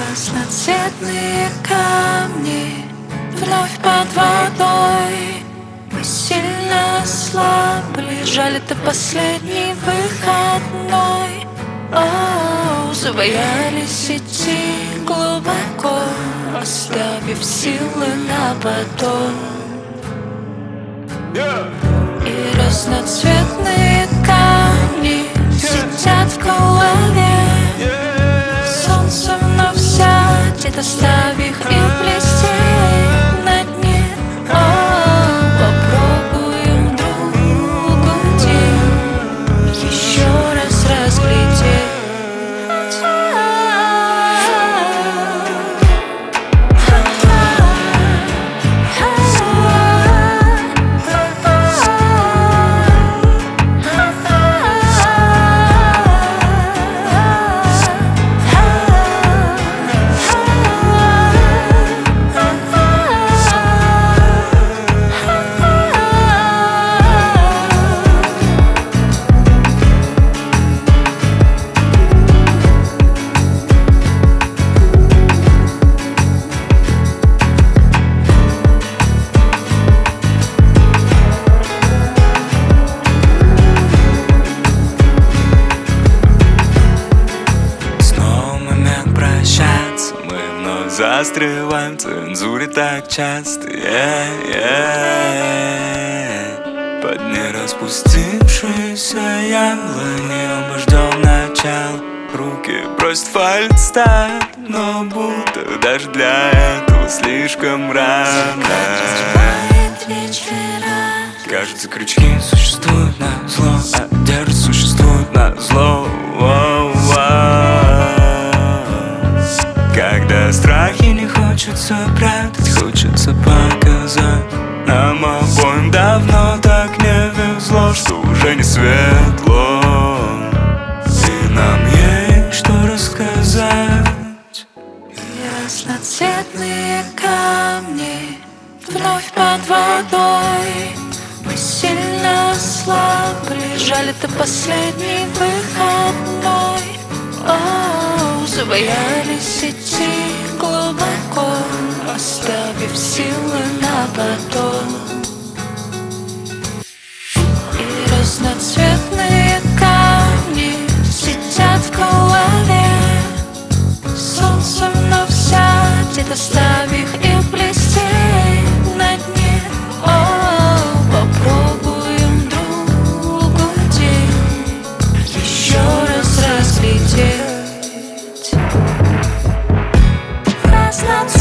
Разноцветные камни вновь под водой. Мы сильно ослабли, жаль, это последний выходной. Забоялись идти глубоко, оставив силы на потом. И разноцветные камни сидят в голове. Солнце вновь сядет, оставив их блестеть на дне. Попробуем другой день еще раз разглядеть. Застреваем в цензуре так часто, Под нераспустившиеся яблони мы ждем начала. Руки просят фальстарт, но будто даже для этого слишком рано. Кажется, крючки существуют на зло, а одежда существует на зло. Когда страхи не хочется прятать, хочется показать. Нам обоим давно так не везло, что уже не светло, и нам есть что рассказать. И разноцветные камни вновь под водой. Мы сильно ослабли, жаль, это последний выходной. Забоялись идти глубоко, оставив силы на потом. И разноцветные камни сидят в голове. Солнце вновь сядет, оставив их блестеть на дне. Попробуем другой день еще раз разглядеть. Разноцветные